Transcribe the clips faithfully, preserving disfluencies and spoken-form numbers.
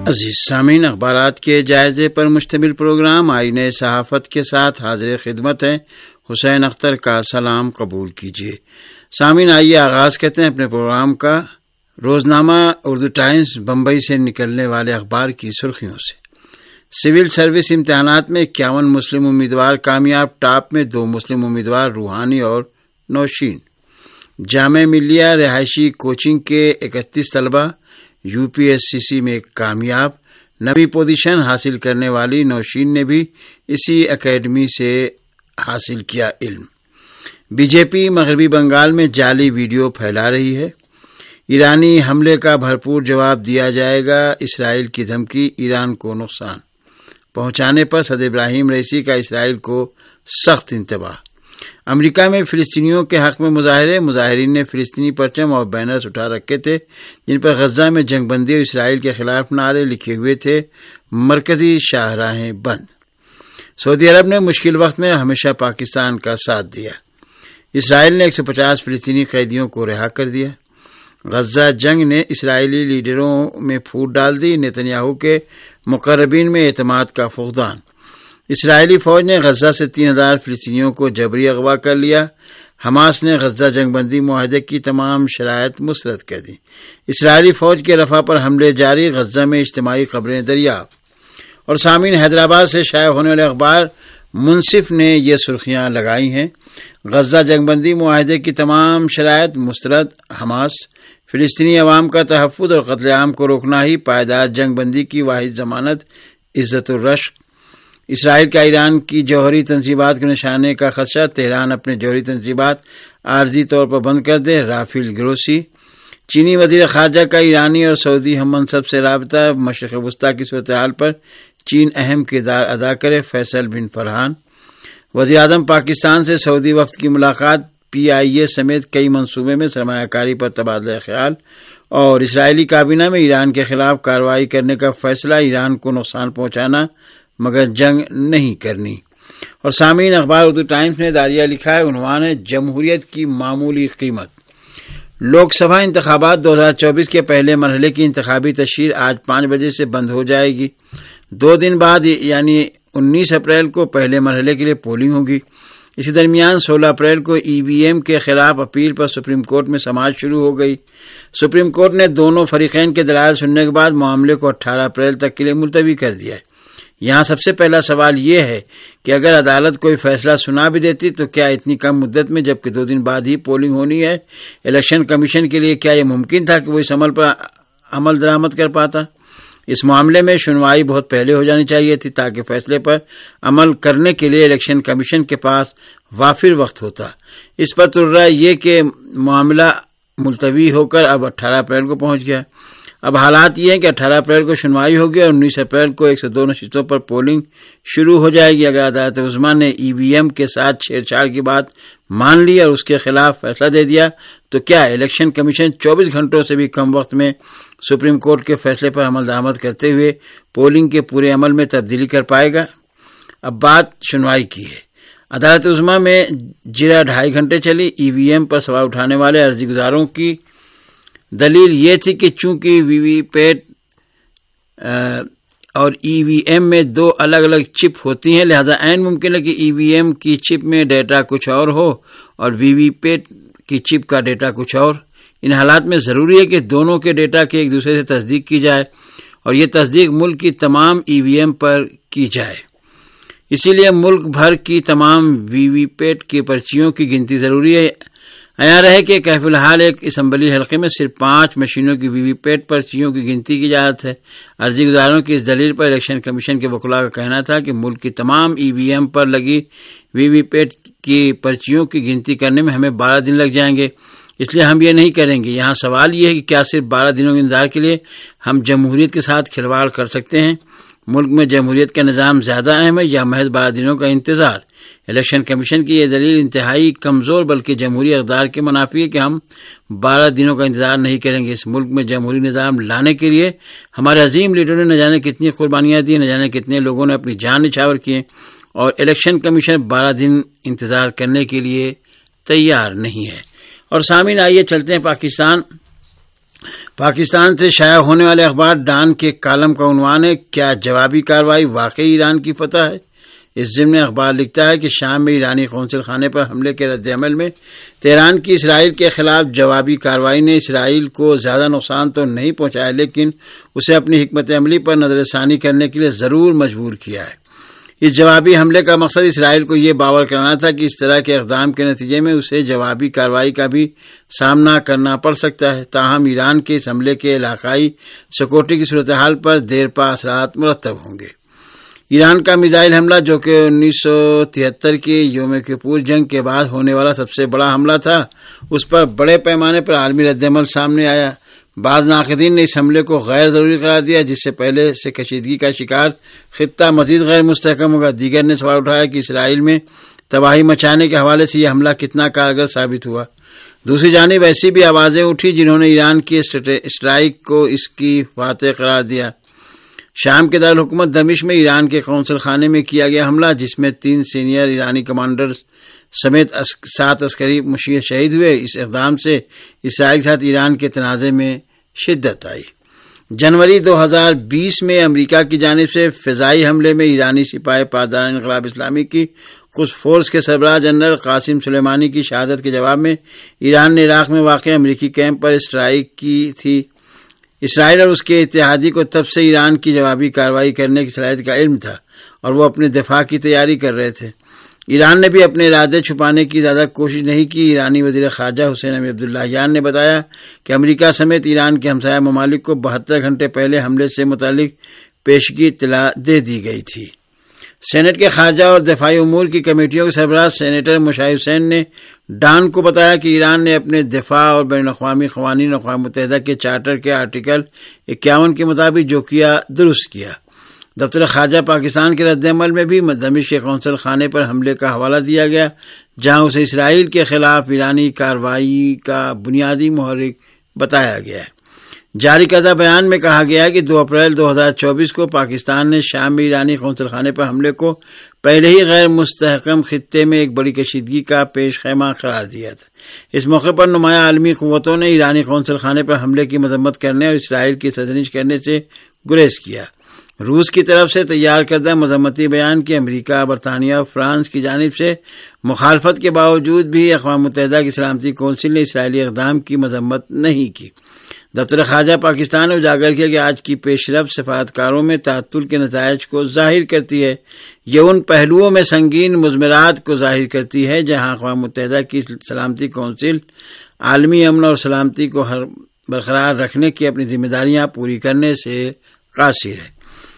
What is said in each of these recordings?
عزیز سامعین، اخبارات کے جائزے پر مشتمل پروگرام آئین صحافت کے ساتھ حاضر خدمت ہیں۔ حسین اختر کا سلام قبول کیجیے۔ سامعین، آئیے آغاز کرتے ہیں اپنے پروگرام کا روزنامہ اردو ٹائمز بمبئی سے نکلنے والے اخبار کی سرخیوں سے۔ سول سروس امتحانات میں اکیاون مسلم امیدوار کامیاب، ٹاپ میں دو مسلم امیدوار روحانی اور نوشین۔ جامعہ ملیہ رہائشی کوچنگ کے اکتیس طلبہ یو پی ایس سی سی میں کامیاب، نویں پوزیشن حاصل کرنے والی نوشین نے بھی اسی اکیڈمی سے حاصل کیا علم۔ بی جے پی مغربی بنگال میں جعلی ویڈیو پھیلا رہی ہے۔ ایرانی حملے کا بھرپور جواب دیا جائے گا، اسرائیل کی دھمکی، ایران کو نقصان پہنچانے پر صدر ابراہیم رئیسی کا اسرائیل کو سخت انتباہ۔ امریکہ میں فلسطینیوں کے حق میں مظاہرے، مظاہرین نے فلسطینی پرچم اور بینرز اٹھا رکھے تھے جن پر غزہ میں جنگ بندی اور اسرائیل کے خلاف نعرے لکھے ہوئے تھے۔ مرکزی شاہراہیں بند۔ سعودی عرب نے مشکل وقت میں ہمیشہ پاکستان کا ساتھ دیا۔ اسرائیل نے ایک سو پچاس فلسطینی قیدیوں کو رہا کر دیا۔ غزہ جنگ نے اسرائیلی لیڈروں میں پھوٹ ڈال دی، نیتنیاہو کے مقربین میں اعتماد کا فقدان۔ اسرائیلی فوج نے غزہ سے تین ہزار فلسطینیوں کو جبری اغوا کر لیا۔ حماس نے غزہ جنگ بندی معاہدے کی تمام شرائط مسترد کر دی۔ اسرائیلی فوج کے رفح پر حملے جاری، غزہ میں اجتماعی قبریں دریافت۔ اور سامعین، حیدرآباد سے شائع ہونے والے اخبار منصف نے یہ سرخیاں لگائی ہیں۔ غزہ جنگ بندی معاہدے کی تمام شرائط مسترد، حماس فلسطینی عوام کا تحفظ اور قتل عام کو روکنا ہی پائیدار جنگ بندی کی واحد ضمانت، عزت الرشق۔ اسرائیل کا ایران کی جوہری تنصیبات کے نشانے کا خدشہ، تہران اپنے جوہری تنصیبات عارضی طور پر بند کر دے، رافیل گروسی۔ چینی وزیر خارجہ کا ایرانی اور سعودی ہم منصب سے رابطہ، مشرق وسطیٰ کی صورتحال پر چین اہم کردار ادا کرے، فیصل بن فرحان۔ وزیر اعظم پاکستان سے سعودی وفد کی ملاقات، پی آئی اے سمیت کئی منصوبے میں سرمایہ کاری پر تبادلہ خیال۔ اور اسرائیلی کابینہ میں ایران کے خلاف کارروائی کرنے کا فیصلہ، ایران کو نقصان پہنچانا مگر جنگ نہیں کرنی۔ اور سامعین، اخبار اردو ٹائمز نے داریہ لکھا ہے، عنوان ہے جمہوریت کی معمولی قیمت۔ لوک سبھا انتخابات دو ہزار چوبیس کے پہلے مرحلے کی انتخابی تشہیر آج پانچ بجے سے بند ہو جائے گی۔ دو دن بعد یعنی انیس اپریل کو پہلے مرحلے کے لیے پولنگ ہوگی۔ اسی درمیان سولہ اپریل کو ای وی ایم کے خلاف اپیل پر سپریم کورٹ میں سماعت شروع ہو گئی۔ سپریم کورٹ نے دونوں فریقین کے دلائل سننے کے بعد معاملے کو اٹھارہ اپریل تک کے لیے ملتوی کر دیا ہے۔ یہاں سب سے پہلا سوال یہ ہے کہ اگر عدالت کوئی فیصلہ سنا بھی دیتی تو کیا اتنی کم مدت میں، جبکہ دو دن بعد ہی پولنگ ہونی ہے؟ الیکشن کمیشن کے لیے کیا یہ ممکن تھا کہ وہ اس عمل پر عمل درآمد کر پاتا؟ اس معاملے میں سنوائی بہت پہلے ہو جانی چاہیے تھی تاکہ فیصلے پر عمل کرنے کے لیے الیکشن کمیشن کے پاس وافر وقت ہوتا۔ اس پر ترجیح یہ کہ معاملہ ملتوی ہو کر اب اٹھارہ اپریل کو پہنچ گیا۔ اب حالات یہ ہیں کہ اٹھارہ اپریل کو سنوائی ہوگی اور انیس اپریل کو ایک سو دو نشستوں پر پولنگ شروع ہو جائے گی۔ اگر عدالت عظمیٰ نے ای وی ایم کے ساتھ چھیڑ چھاڑ کی بات مان لی اور اس کے خلاف فیصلہ دے دیا تو کیا الیکشن کمیشن چوبیس گھنٹوں سے بھی کم وقت میں سپریم کورٹ کے فیصلے پر عمل درآمد کرتے ہوئے پولنگ کے پورے عمل میں تبدیلی کر پائے گا؟ اب بات سنوائی کی ہے۔ عدالت عظمیٰ میں جرا ڈھائی گھنٹے چلی۔ ای وی ایم پر سوال اٹھانے والے عرضی گزاروں کی دلیل یہ تھی کہ چونکہ وی وی پیٹ اور ای وی ایم میں دو الگ الگ چپ ہوتی ہیں، لہذا عین ممکن ہے کہ ای وی ایم کی چپ میں ڈیٹا کچھ اور ہو اور وی وی پیٹ کی چپ کا ڈیٹا کچھ اور۔ ان حالات میں ضروری ہے کہ دونوں کے ڈیٹا کی ایک دوسرے سے تصدیق کی جائے اور یہ تصدیق ملک کی تمام ای وی ایم پر کی جائے۔ اسی لیے ملک بھر کی تمام وی وی پیٹ کی پرچیوں کی گنتی ضروری ہے۔ عیاں رہے کہ کہ فی الحال ایک اسمبلی حلقے میں صرف پانچ مشینوں کی وی وی پیٹ پرچیوں کی گنتی کی اجازت ہے۔ عرضی گزاروں کی اس دلیل پر الیکشن کمیشن کے وکلاء کا کہنا تھا کہ ملک کی تمام ای وی ایم پر لگی وی وی پیٹ کی پرچیوں کی گنتی کرنے میں ہمیں بارہ دن لگ جائیں گے، اس لیے ہم یہ نہیں کریں گے۔ یہاں سوال یہ ہے کہ کیا صرف بارہ دنوں کے انتظار کے لیے ہم جمہوریت کے ساتھ کھلواڑ کر سکتے ہیں؟ ملک میں جمہوریت کا نظام زیادہ اہم ہے یا محض بارہ دنوں کا انتظار؟ الیکشن کمیشن کی یہ دلیل انتہائی کمزور بلکہ جمہوری اقدار کے منافی ہے کہ ہم بارہ دنوں کا انتظار نہیں کریں گے۔ اس ملک میں جمہوری نظام لانے کے لیے ہمارے عظیم لیڈروں نے نہ جانے کتنی قربانیاں دی، نہ جانے کتنے لوگوں نے اپنی جان نچھاور کیے، اور الیکشن کمیشن بارہ دن انتظار کرنے کے لیے تیار نہیں ہے۔ اور سامعین، آئیے چلتے ہیں پاکستان۔ پاکستان سے شائع ہونے والے اخبار ڈان کے کالم کا عنوان ہے کیا جوابی کارروائی واقعی ایران کی فتح ہے؟ اس ضمن میں اخبار لکھتا ہے کہ شام میں ایرانی قونصل خانے پر حملے کے رد عمل میں تہران کی اسرائیل کے خلاف جوابی کارروائی نے اسرائیل کو زیادہ نقصان تو نہیں پہنچایا لیکن اسے اپنی حکمت عملی پر نظر ثانی کرنے کے لیے ضرور مجبور کیا ہے۔ اس جوابی حملے کا مقصد اسرائیل کو یہ باور کرانا تھا کہ اس طرح کے اقدام کے نتیجے میں اسے جوابی کارروائی کا بھی سامنا کرنا پڑ سکتا ہے۔ تاہم ایران کے اس حملے کے علاقائی سیکورٹی کی صورتحال پر دیر پا اثرات مرتب ہوں گے۔ ایران کا میزائل حملہ جو کہ انیس سو تہتر کی یوم کپور جنگ کے بعد ہونے والا سب سے بڑا حملہ تھا، اس پر بڑے پیمانے پر عالمی رد عمل سامنے آیا۔ بعض ناقدین نے اس حملے کو غیر ضروری قرار دیا جس سے پہلے سے کشیدگی کا شکار خطہ مزید غیر مستحکم ہوگا۔ دیگر نے سوال اٹھایا کہ اسرائیل میں تباہی مچانے کے حوالے سے یہ حملہ کتنا کارگر ثابت ہوا۔ دوسری جانب ایسی بھی آوازیں اٹھی جنہوں نے ایران کی اسٹرائیک کو اس کی فاتح قرار دیا۔ شام کے دارالحکومت دمشق میں ایران کے قونصل خانے میں کیا گیا حملہ جس میں تین سینئر ایرانی کمانڈر سمیت سات عسکری مشیر شہید ہوئے۔ اس اقدام سے اسرائیل کے ساتھ ایران کے تنازع میں شدت آئی۔ جنوری دو ہزار بیس میں امریکہ کی جانب سے فضائی حملے میں ایرانی سپاہی پاسداران انقلاب اسلامی کی قدس فورس کے سربراہ جنرل قاسم سلیمانی کی شہادت کے جواب میں ایران نے عراق میں واقع امریکی کیمپ پر اسٹرائیک کی تھی۔ اسرائیل اور اس کے اتحادی کو تب سے ایران کی جوابی کارروائی کرنے کی صلاحیت کا علم تھا اور وہ اپنے دفاع کی تیاری کر رہے تھے۔ ایران نے بھی اپنے ارادے چھپانے کی زیادہ کوشش نہیں کی۔ ایرانی وزیر خارجہ حسین امیر عبداللہیان نے بتایا کہ امریکہ سمیت ایران کے ہمسایہ ممالک کو بہتر گھنٹے پہلے حملے سے متعلق پیشگی اطلاع دے دی گئی تھی۔ سینٹ کے خارجہ اور دفاعی امور کی کمیٹیوں کے سربراہ سینیٹر مشاہ حسین نے ڈان کو بتایا کہ ایران نے اپنے دفاع اور بین الاقوامی قوانین اقوام متحدہ کے چارٹر کے آرٹیکل اکیاون کے مطابق جو کیا درست کیا۔ دفتر خارجہ پاکستان کے رد عمل میں بھی دمشق کے قونصل خانے پر حملے کا حوالہ دیا گیا جہاں اسے اسرائیل کے خلاف ایرانی کارروائی کا بنیادی محرک بتایا گیا ہے۔ جاری کردہ بیان میں کہا گیا ہے کہ دو اپریل دو ہزار چوبیس کو پاکستان نے شام میں ایرانی قونصل خانے پر حملے کو پہلے ہی غیر مستحکم خطے میں ایک بڑی کشیدگی کا پیش خیمہ قرار دیا تھا۔ اس موقع پر نمایاں عالمی قوتوں نے ایرانی قونصل خانے پر حملے کی مذمت کرنے اور اسرائیل کی سرزنش کرنے سے گریز کیا۔ روس کی طرف سے تیار کردہ مذمتی بیان کی امریکہ، برطانیہ اور فرانس کی جانب سے مخالفت کے باوجود بھی اقوام متحدہ کی سلامتی کونسل نے اسرائیلی اقدام کی مذمت نہیں کی۔ دفتر خارجہ پاکستان نے اجاگر کیا کہ آج کی پیش رفت سفارتکاروں میں تعطل کے نتائج کو ظاہر کرتی ہے۔ یہ ان پہلوؤں میں سنگین مضمرات کو ظاہر کرتی ہے جہاں اقوام متحدہ کی سلامتی کونسل عالمی امن اور سلامتی کو برقرار رکھنے کی اپنی ذمہ داریاں پوری کرنے سے قاصر ہے۔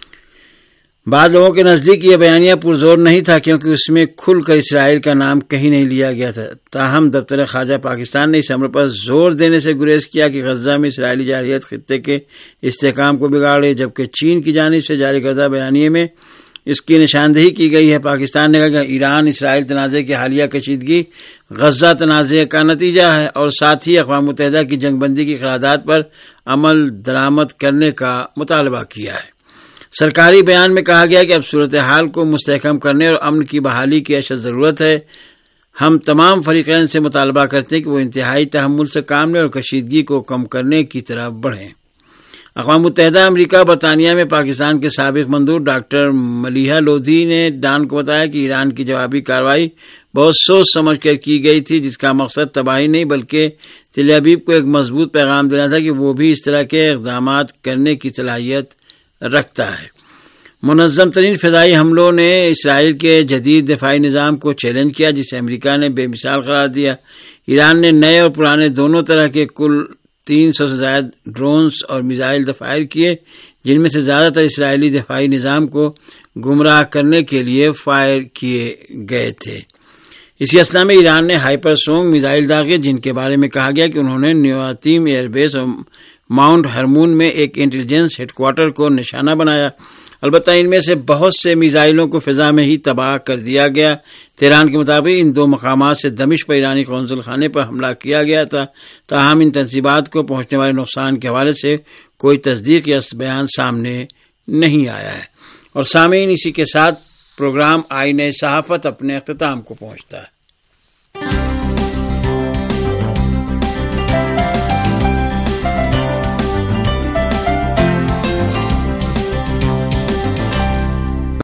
بعض لوگوں کے نزدیک یہ بیانیہ پرزور نہیں تھا کیونکہ اس میں کھل کر اسرائیل کا نام کہیں نہیں لیا گیا تھا۔ تاہم دفتر خارجہ پاکستان نے اس امر پر زور دینے سے گریز کیا کہ غزہ میں اسرائیلی جارحیت خطے کے استحکام کو بگاڑ رہی ہے، جبکہ چین کی جانب سے جاری کردہ بیانیے میں اس کی نشاندہی کی گئی ہے۔ پاکستان نے کہا کہ ایران اسرائیل تنازع کی حالیہ کشیدگی غزہ تنازع کا نتیجہ ہے اور ساتھ ہی اقوام متحدہ کی جنگ بندی کی قرارداد پر عمل درآمد کرنے کا مطالبہ کیا ہے۔ سرکاری بیان میں کہا گیا کہ اب صورتحال کو مستحکم کرنے اور امن کی بحالی کی اشد ضرورت ہے۔ ہم تمام فریقین سے مطالبہ کرتے ہیں کہ وہ انتہائی تحمل سے کام لیں اور کشیدگی کو کم کرنے کی طرف بڑھیں۔ اقوام متحدہ امریکہ برطانیہ میں پاکستان کے سابق مندوب ڈاکٹر ملیحہ لودھی نے ڈان کو بتایا کہ ایران کی جوابی کارروائی بہت سوچ سمجھ کر کی گئی تھی جس کا مقصد تباہی نہیں بلکہ تل ابیب کو ایک مضبوط پیغام دینا تھا کہ وہ بھی اس طرح کے اقدامات کرنے کی صلاحیت رکھتا ہے۔ منظم ترین فضائی حملوں نے اسرائیل کے جدید دفاعی نظام کو چیلنج کیا جسے امریکہ نے بے مثال قرار دیا۔ ایران نے نئے اور پرانے دونوں طرح کے کل تین سو سے زائد ڈرونز اور میزائل فائر کیے جن میں سے زیادہ تر اسرائیلی دفاعی نظام کو گمراہ کرنے کے لیے فائر کیے گئے تھے۔ اسی اثنا میں ایران نے ہائپر سونگ میزائل داغے جن کے بارے میں کہا گیا کہ انہوں نے نیواتیم ایئر بیس اور ماؤنٹ ہرمون میں ایک انٹیلیجنس ہیڈ کوارٹر کو نشانہ بنایا۔ البتہ ان میں سے بہت سے میزائلوں کو فضا میں ہی تباہ کر دیا گیا۔ تہران کے مطابق ان دو مقامات سے دمشق پر ایرانی قونصل خانے پر حملہ کیا گیا تھا، تاہم ان تنصیبات کو پہنچنے والے نقصان کے حوالے سے کوئی تصدیق یا بیان سامنے نہیں آیا ہے۔ اور سامعین، اسی کے ساتھ پروگرام آئینہ صحافت اپنے اختتام کو پہنچتا ہے۔